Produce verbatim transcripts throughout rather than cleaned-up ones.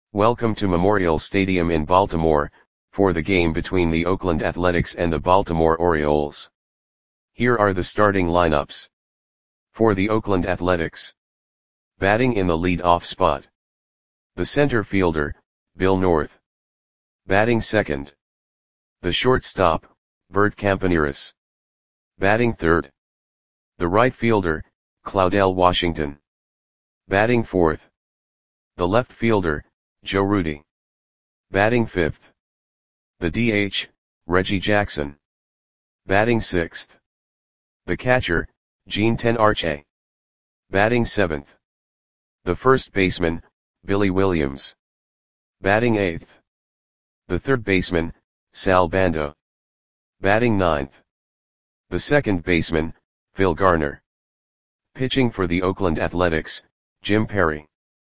Welcome to Memorial Stadium in Baltimore, for the game between the Oakland Athletics and the Baltimore Orioles. Here are the starting lineups. For the Oakland Athletics. Batting in the lead-off spot. The center fielder, Bill North. Batting second. The shortstop, Bert Campaneris. Batting third. The right fielder, Claudell Washington. Batting fourth. The left fielder, Joe Rudi. Batting fifth. The D H, Reggie Jackson. Batting sixth. The catcher, Gene Tenarche. Batting seventh. The first baseman, Billy Williams. Batting eighth. The third baseman, Sal Bando. Batting ninth. The second baseman, Phil Garner. Pitching for the Oakland Athletics, Jim Perry.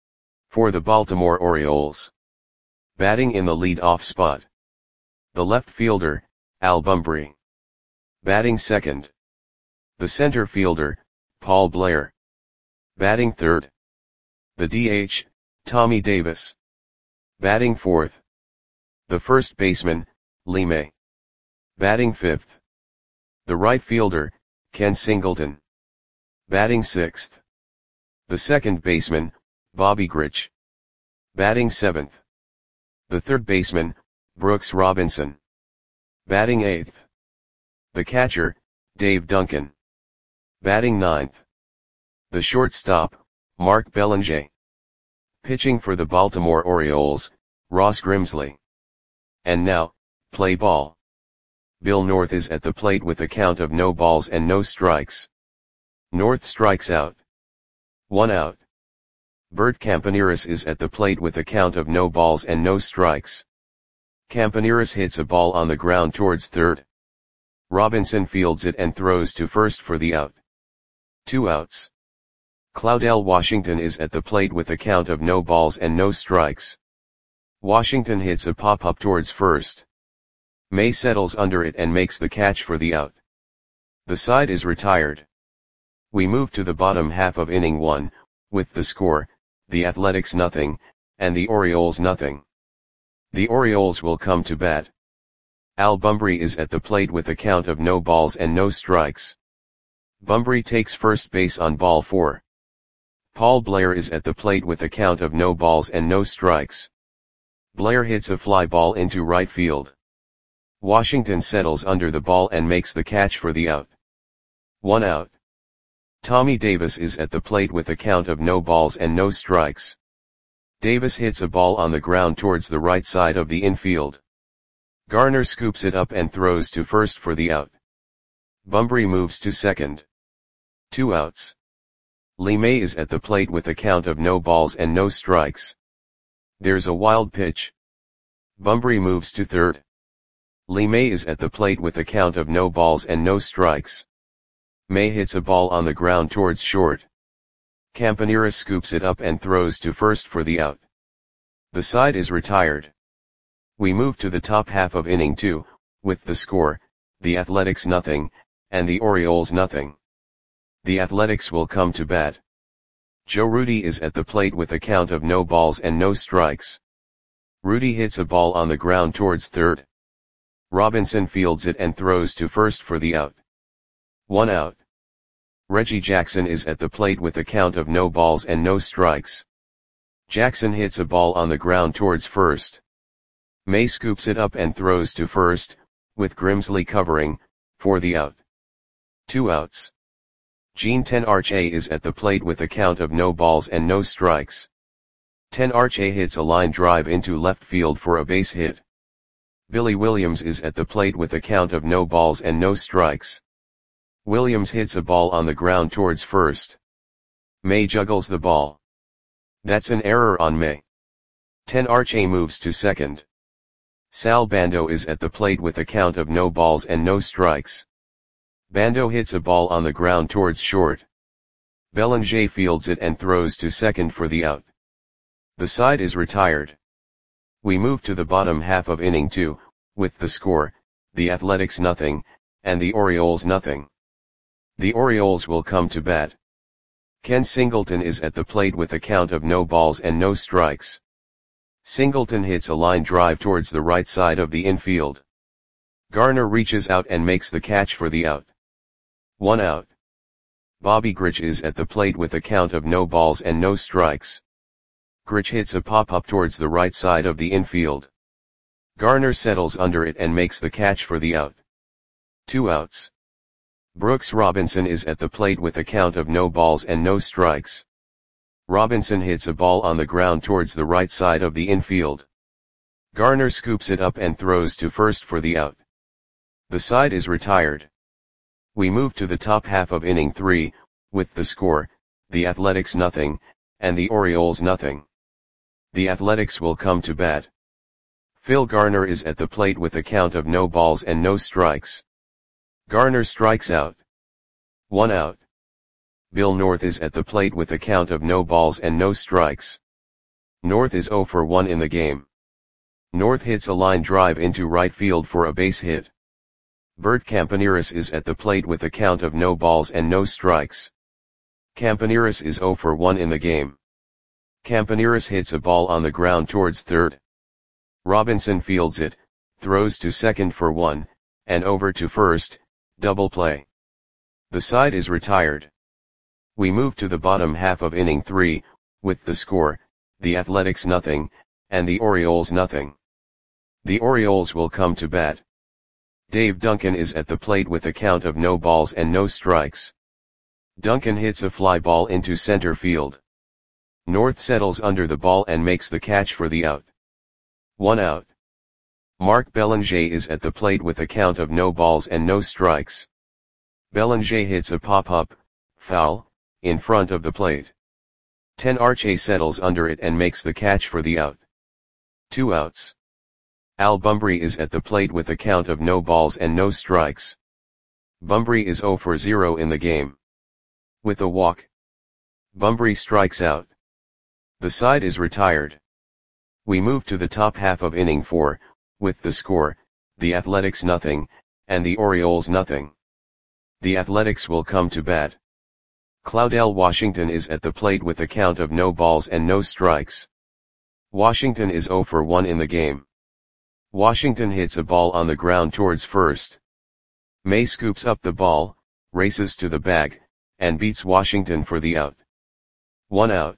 For the Baltimore Orioles. Batting in the lead-off spot. The left fielder, Al Bumbry. Batting second. The center fielder, Paul Blair. Batting third. The D H, Tommy Davis. Batting fourth. The first baseman, Lee May. Batting fifth. The right fielder, Ken Singleton. Batting sixth. The second baseman, Bobby Grich. Batting seventh. The third baseman, Brooks Robinson. Batting eighth. The catcher, Dave Duncan. Batting ninth. The shortstop, Mark Belanger. Pitching for the Baltimore Orioles, Ross Grimsley. And now, play ball. Bill North is at the plate with a count of no balls and no strikes. North strikes out. One out. Bert Campaneris is at the plate with a count of no balls and no strikes. Campaneris hits a ball on the ground towards third. Robinson fields it and throws to first for the out. Two outs. Claudell Washington is at the plate with a count of no balls and no strikes. Washington hits a pop-up towards first. May settles under it and makes the catch for the out. The side is retired. We move to the bottom half of inning one, with the score, the Athletics nothing, and the Orioles nothing. The Orioles will come to bat. Al Bumbry is at the plate with a count of no balls and no strikes. Bumbry takes first base on ball four. Paul Blair is at the plate with a count of no balls and no strikes. Blair hits a fly ball into right field. Washington settles under the ball and makes the catch for the out. One out. Tommy Davis is at the plate with a count of no balls and no strikes. Davis hits a ball on the ground towards the right side of the infield. Garner scoops it up and throws to first for the out. Bumbry moves to second. Two outs. Lee May is at the plate with a count of no balls and no strikes. There's a wild pitch. Bumbry moves to third. Lee May is at the plate with a count of no balls and no strikes. May hits a ball on the ground towards short. Campaneris scoops it up and throws to first for the out. The side is retired. We move to the top half of inning two, with the score, the Athletics nothing, and the Orioles nothing. The Athletics will come to bat. Joe Rudi is at the plate with a count of no balls and no strikes. Rudi hits a ball on the ground towards third. Robinson fields it and throws to first for the out. One out. Reggie Jackson is at the plate with a count of no balls and no strikes. Jackson hits a ball on the ground towards first. May scoops it up and throws to first, with Grimsley covering, for the out. Two outs. Gene Tenarche is at the plate with a count of no balls and no strikes. Tenarche hits a line drive into left field for a base hit. Billy Williams is at the plate with a count of no balls and no strikes. Williams hits a ball on the ground towards first. May juggles the ball. That's an error on May. Tenarche moves to second. Sal Bando is at the plate with a count of no balls and no strikes. Bando hits a ball on the ground towards short. Belanger fields it and throws to second for the out. The side is retired. We move to the bottom half of inning two, with the score, the Athletics nothing, and the Orioles nothing. The Orioles will come to bat. Ken Singleton is at the plate with a count of no balls and no strikes. Singleton hits a line drive towards the right side of the infield. Garner reaches out and makes the catch for the out. One out. Bobby Grich is at the plate with a count of no balls and no strikes. Grich hits a pop-up towards the right side of the infield. Garner settles under it and makes the catch for the out. Two outs. Brooks Robinson is at the plate with a count of no balls and no strikes. Robinson hits a ball on the ground towards the right side of the infield. Garner scoops it up and throws to first for the out. The side is retired. We move to the top half of inning three, with the score, the Athletics nothing, and the Orioles nothing. The Athletics will come to bat. Phil Garner is at the plate with a count of no balls and no strikes. Garner strikes out. One out. Bill North is at the plate with a count of no balls and no strikes. North is oh for one in the game. North hits a line drive into right field for a base hit. Bert Campaneris is at the plate with a count of no balls and no strikes. Campaneris is oh for one in the game. Campaneris hits a ball on the ground towards third. Robinson fields it, throws to second for one, and over to first, double play. The side is retired. We move to the bottom half of inning three, with the score, the Athletics nothing, and the Orioles nothing. The Orioles will come to bat. Dave Duncan is at the plate with a count of no balls and no strikes. Duncan hits a fly ball into center field. North settles under the ball and makes the catch for the out. One out. Mark Belanger is at the plate with a count of no balls and no strikes. Belanger hits a pop-up, foul, in front of the plate. Ten Arche settles under it and makes the catch for the out. Two outs. Al Bumbry is at the plate with a count of no balls and no strikes. Bumbry is oh for zero in the game. With a walk, Bumbry strikes out. The side is retired. We move to the top half of inning four, with the score, the Athletics nothing, and the Orioles nothing. The Athletics will come to bat. Claudell Washington is at the plate with a count of no balls and no strikes. Washington is oh for one in the game. Washington hits a ball on the ground towards first. May scoops up the ball, races to the bag, and beats Washington for the out. One out.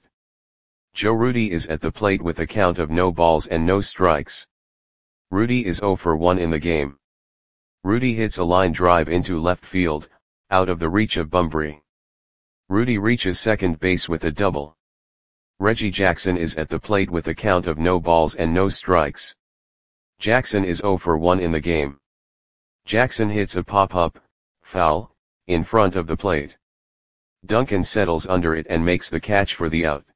Joe Rudi is at the plate with a count of no balls and no strikes. Rudi is oh for one in the game. Rudi hits a line drive into left field, out of the reach of Bumbry. Rudi reaches second base with a double. Reggie Jackson is at the plate with a count of no balls and no strikes. Jackson is oh for one in the game. Jackson hits a pop-up, foul, in front of the plate. Duncan settles under it and makes the catch for the out.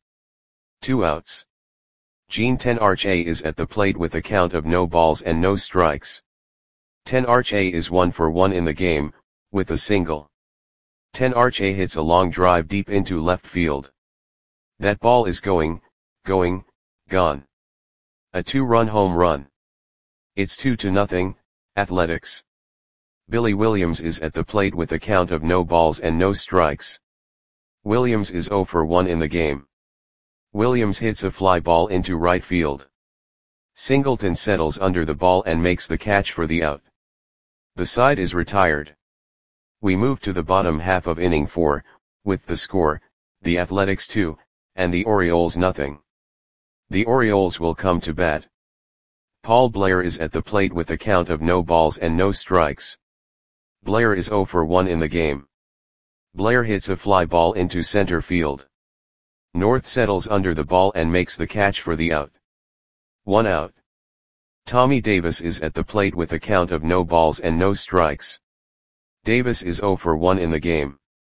Two outs. Gene Ten Arche is at the plate with a count of no balls and no strikes. Ten Arche is one for one in the game, with a single. Ten Arche hits a long drive deep into left field. That ball is going, going, gone. A two-run home run. It's two to nothing, Athletics. Billy Williams is at the plate with a count of no balls and no strikes. Williams is oh for one in the game. Williams hits a fly ball into right field. Singleton settles under the ball and makes the catch for the out. The side is retired. We move to the bottom half of inning four, with the score, the Athletics two, and the Orioles nothing. The Orioles will come to bat. Paul Blair is at the plate with a count of no balls and no strikes. Blair is oh for one in the game. Blair hits a fly ball into center field. North settles under the ball and makes the catch for the out. One out. Tommy Davis is at the plate with a count of no balls and no strikes. Davis is oh for one in the game.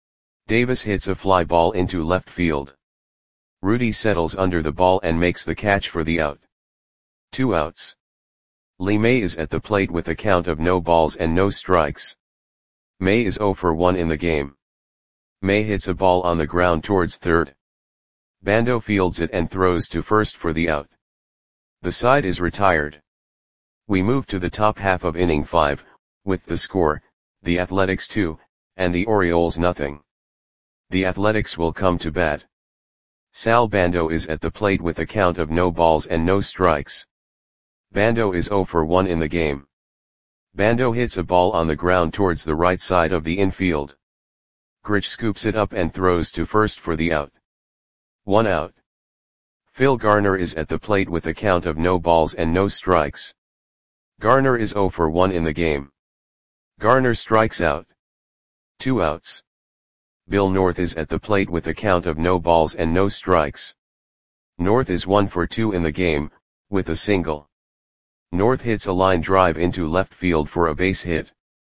Davis hits a fly ball into left field. Rudi settles under the ball and makes the catch for the out. Two outs. Lee May is at the plate with a count of no balls and no strikes. May is oh for one in the game. May hits a ball on the ground towards third. Bando fields it and throws to first for the out. The side is retired. We move to the top half of inning five, with the score, the Athletics two, and the Orioles nothing. The Athletics will come to bat. Sal Bando is at the plate with a count of no balls and no strikes. Bando is zero for one in the game. Bando hits a ball on the ground towards the right side of the infield. Grich scoops it up and throws to first for the out. One out. Phil Garner is at the plate with a count of no balls and no strikes. Garner is zero for one in the game. Garner strikes out. Two outs. Bill North is at the plate with a count of no balls and no strikes. North is one for two in the game, with a single. North hits a line drive into left field for a base hit.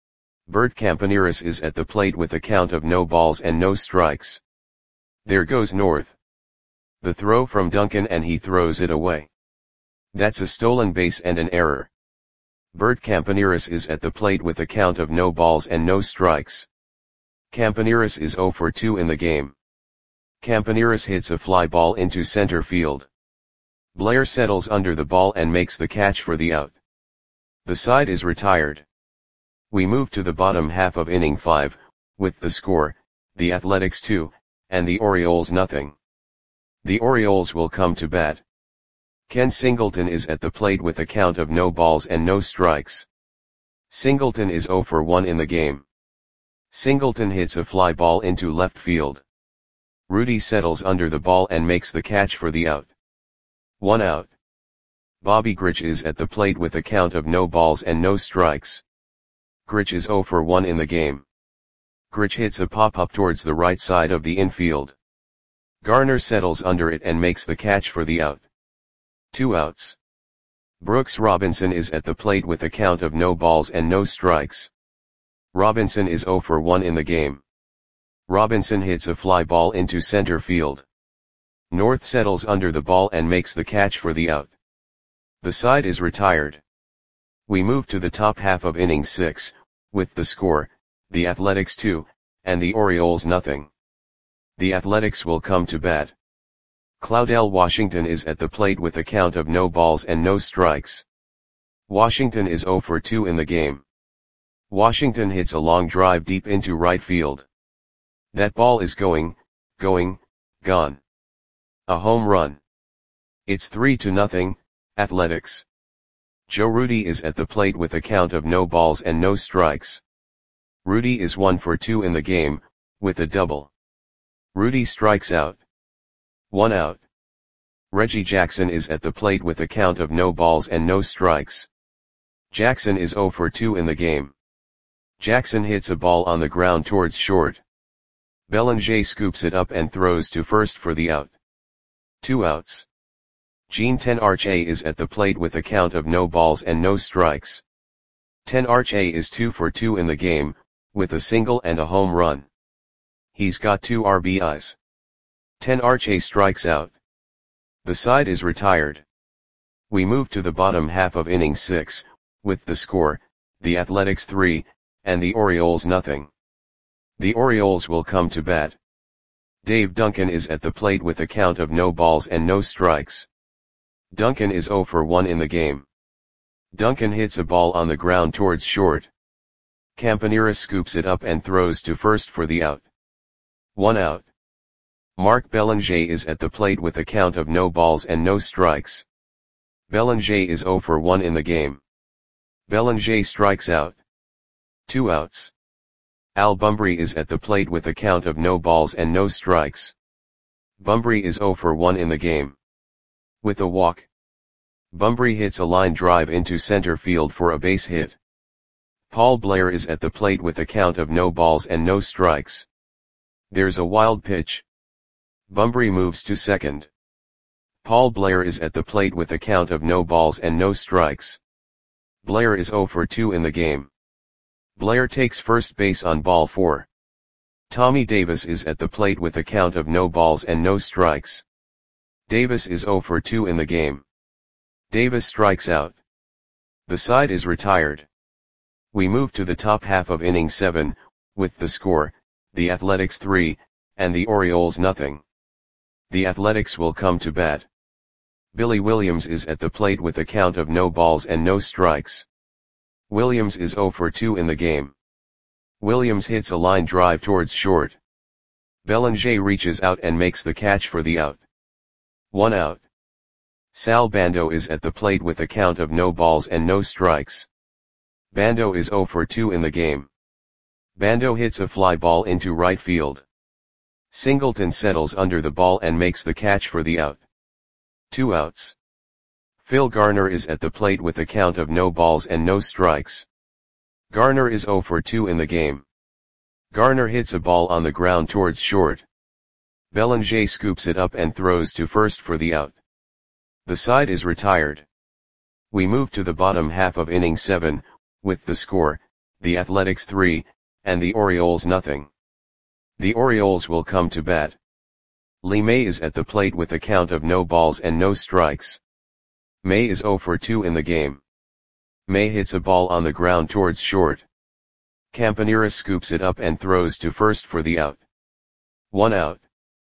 Bert Campaneris is at the plate with a count of no balls and no strikes. There goes North. The throw from Duncan and he throws it away. That's a stolen base and an error. Bert Campaneris is at the plate with a count of no balls and no strikes. Campaneris is zero for two in the game. Campaneris hits a fly ball into center field. Blair settles under the ball and makes the catch for the out. The side is retired. We move to the bottom half of inning five, with the score, the Athletics two, and the Orioles nothing. The Orioles will come to bat. Ken Singleton is at the plate with a count of no balls and no strikes. Singleton is zero for one in the game. Singleton hits a fly ball into left field. Rudy settles under the ball and makes the catch for the out. One out. Bobby Grich is at the plate with a count of no balls and no strikes. Grich is zero for one in the game. Grich hits a pop-up towards the right side of the infield. Garner settles under it and makes the catch for the out. Two outs. Brooks Robinson is at the plate with a count of no balls and no strikes. Robinson is zero for one in the game. Robinson hits a fly ball into center field. North settles under the ball and makes the catch for the out. The side is retired. We move to the top half of inning six, with the score, the Athletics two, and the Orioles nothing. The Athletics will come to bat. Claudell Washington is at the plate with a count of no balls and no strikes. Washington is zero for two in the game. Washington hits a long drive deep into right field. That ball is going, going, gone. A home run. It's three to nothing, Athletics. Joe Rudy is at the plate with a count of no balls and no strikes. Rudy is one for two in the game, with a double. Rudy strikes out. One out. Reggie Jackson is at the plate with a count of no balls and no strikes. Jackson is zero for two in the game. Jackson hits a ball on the ground towards short. Bellinger scoops it up and throws to first for the out. Two outs. Gene Tenarche is at the plate with a count of no balls and no strikes. Tenarche is two for two in the game, with a single and a home run. He's got two R B Is. Tenarche strikes out. The side is retired. We move to the bottom half of inning six, with the score, the Athletics three, and the Orioles nothing. The Orioles will come to bat. Dave Duncan is at the plate with a count of no balls and no strikes. Duncan is zero for one in the game. Duncan hits a ball on the ground towards short. Campaneris scoops it up and throws to first for the out. One out. Mark Bellinger is at the plate with a count of no balls and no strikes. Bellinger is zero for one in the game. Bellinger strikes out. Two outs. Al Bumbry is at the plate with a count of no balls and no strikes. Bumbry is zero for one in the game. With a walk. Bumbry hits a line drive into center field for a base hit. Paul Blair is at the plate with a count of no balls and no strikes. There's a wild pitch. Bumbry moves to second. Paul Blair is at the plate with a count of no balls and no strikes. Blair is zero for two in the game. Blair takes first base on ball four. Tommy Davis is at the plate with a count of no balls and no strikes. Davis is zero for two in the game. Davis strikes out. The side is retired. We move to the top half of inning seven, with the score, the Athletics three, and the Orioles nothing. The Athletics will come to bat. Billy Williams is at the plate with a count of no balls and no strikes. Williams is zero for two in the game. Williams hits a line drive towards short. Bellinger reaches out and makes the catch for the out. One out. Sal Bando is at the plate with a count of no balls and no strikes. Bando is zero for two in the game. Bando hits a fly ball into right field. Singleton settles under the ball and makes the catch for the out. Two outs. Phil Garner is at the plate with a count of no balls and no strikes. Garner is zero for two in the game. Garner hits a ball on the ground towards short. Belanger scoops it up and throws to first for the out. The side is retired. We move to the bottom half of inning seven, with the score, the Athletics three, and the Orioles nothing. The Orioles will come to bat. Lee May is at the plate with a count of no balls and no strikes. May is zero for two in the game. May hits a ball on the ground towards short. Campanera scoops it up and throws to first for the out. One out.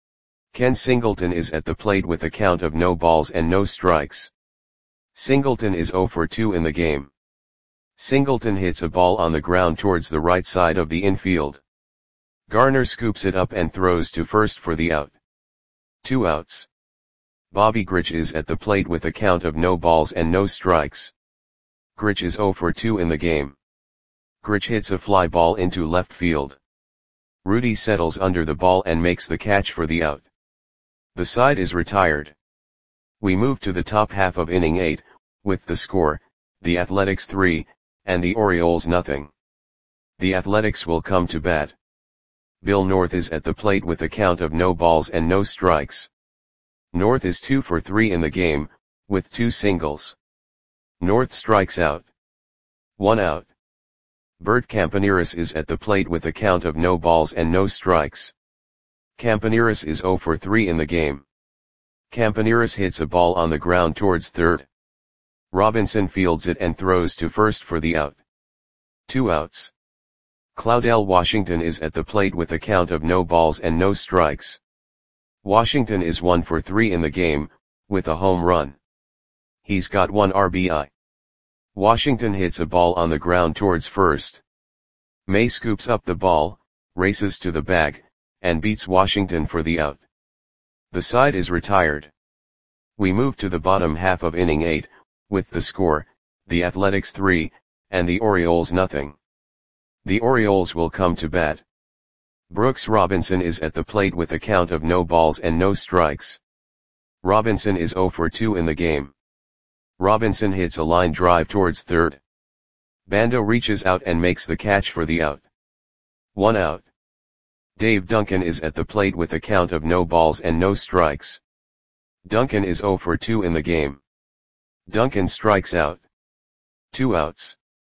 Ken Singleton is at the plate with a count of no balls and no strikes. Singleton is zero for two in the game. Singleton hits a ball on the ground towards the right side of the infield. Garner scoops it up and throws to first for the out. Two outs. Bobby Grich is at the plate with a count of no balls and no strikes. Grich is zero for two in the game. Grich hits a fly ball into left field. Rudy settles under the ball and makes the catch for the out. The side is retired. We move to the top half of inning eight, with the score, the Athletics three, and the Orioles nothing. The Athletics will come to bat. Bill North is at the plate with a count of no balls and no strikes. North is two for three in the game, with two singles. North strikes out. One out. Bert Campaneris is at the plate with a count of no balls and no strikes. Campaneris is zero for three in the game. Campaneris hits a ball on the ground towards third. Robinson fields it and throws to first for the out. Two outs. Claudell Washington is at the plate with a count of no balls and no strikes. Washington is one for three in the game, with a home run. He's got one R B I. Washington hits a ball on the ground towards first. May scoops up the ball, races to the bag, and beats Washington for the out. The side is retired. We move to the bottom half of inning eight, with the score, the Athletics three, and the Orioles nothing. The Orioles will come to bat. Brooks Robinson is at the plate with a count of no balls and no strikes. Robinson is zero for two in the game. Robinson hits a line drive towards third. Bando reaches out and makes the catch for the out. One out. Dave Duncan is at the plate with a count of no balls and no strikes. Duncan is zero for two in the game. Duncan strikes out. Two outs.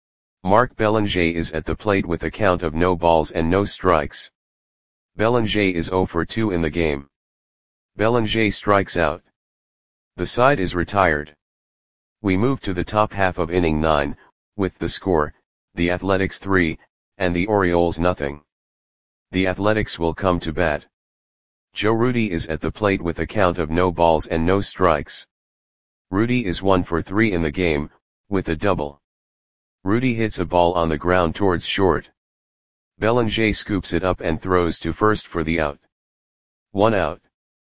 Mark Belanger is at the plate with a count of no balls and no strikes. Belanger is zero for two in the game. Belanger strikes out. The side is retired. We move to the top half of inning nine, with the score, the Athletics three, and the Orioles nothing. The Athletics will come to bat. Joe Rudy is at the plate with a count of no balls and no strikes. Rudy is one for three in the game, with a double. Rudy hits a ball on the ground towards short. Belanger scoops it up and throws to first for the out. One out.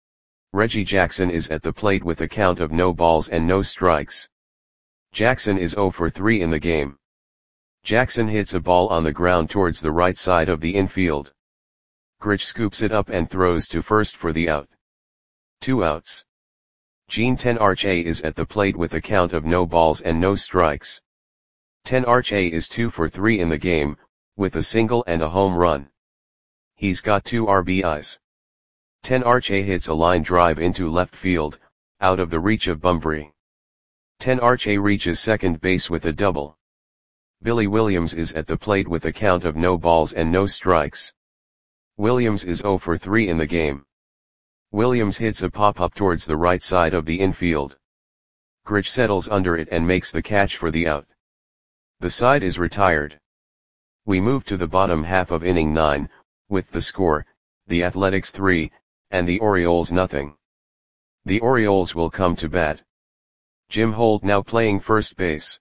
Reggie Jackson is at the plate with a count of no balls and no strikes. Jackson is zero for three in the game. Jackson hits a ball on the ground towards the right side of the infield. Grich scoops it up and throws to first for the out. Two outs. Gene Tenarche is at the plate with a count of no balls and no strikes. Tenarche is two for three in the game, with a single and a home run. He's got two R B Is. Tenarche hits a line drive into left field, out of the reach of Bumbry. Tenarche reaches second base with a double. Billy Williams is at the plate with a count of no balls and no strikes. Williams is zero for three in the game. Williams hits a pop-up towards the right side of the infield. Grich settles under it and makes the catch for the out. The side is retired. We move to the bottom half of inning nine, with the score, the Athletics three, and the Orioles nothing. The Orioles will come to bat. Jim Holt now playing first base.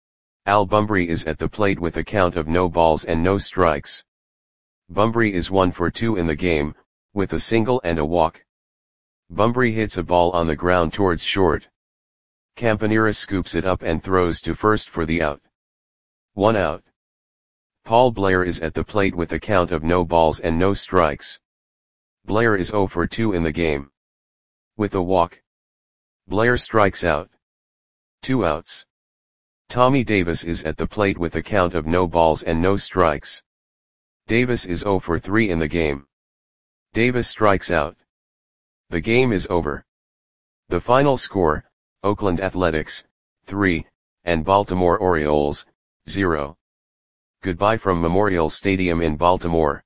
Al Bumbry is at the plate with a count of no balls and no strikes. Bumbry is one for two in the game, with a single and a walk. Bumbry hits a ball on the ground towards short. Campanera scoops it up and throws to first for the out. One out. Paul Blair is at the plate with a count of no balls and no strikes. Blair is zero for two in the game. With a walk, Blair strikes out. Two outs. Tommy Davis is at the plate with a count of no balls and no strikes. Davis is zero for three in the game. Davis strikes out. The game is over. The final score, Oakland Athletics, three, and Baltimore Orioles, zero. Goodbye from Memorial Stadium in Baltimore.